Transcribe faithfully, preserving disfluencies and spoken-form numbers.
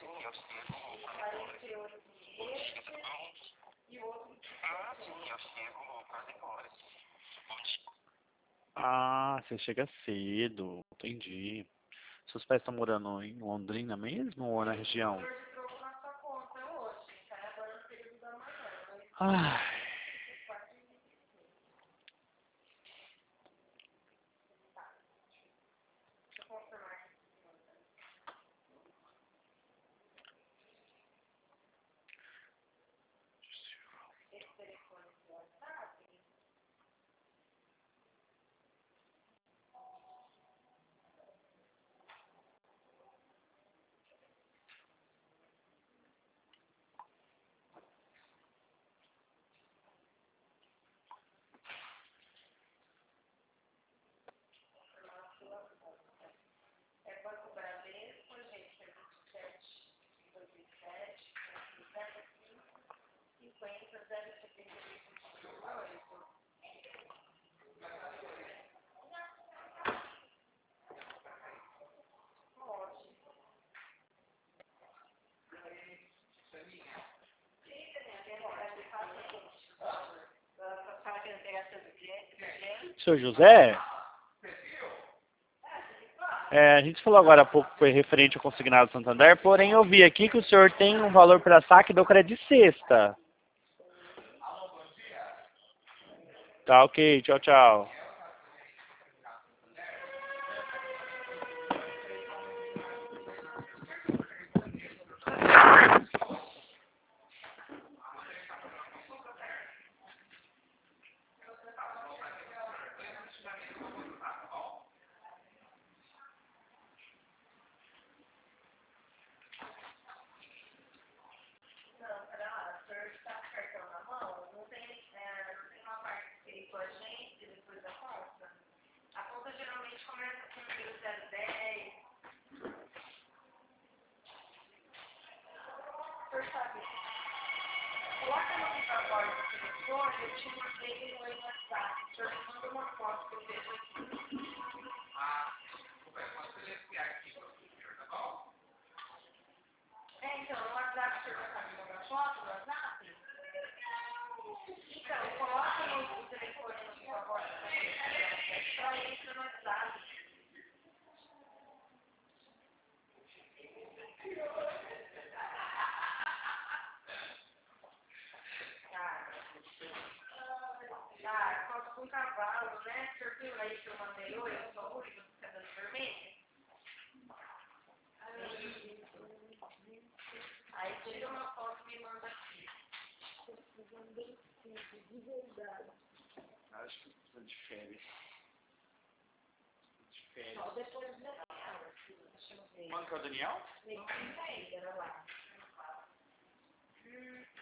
sim, eu sigo o Quase Ah, sim, eu sigo Quase Cores. Bom dia. Ah, você chega cedo, entendi. Seus pais estão morando em Londrina mesmo ou na região? Ai. Seu José? É, a gente falou agora há pouco que foi referente ao consignado Santander, porém eu vi aqui que o senhor tem um valor para saque do crédito de sexta. Tá ok, tchau, tchau. Acho que precisa de férias. De férias. Quando que é o Daniel?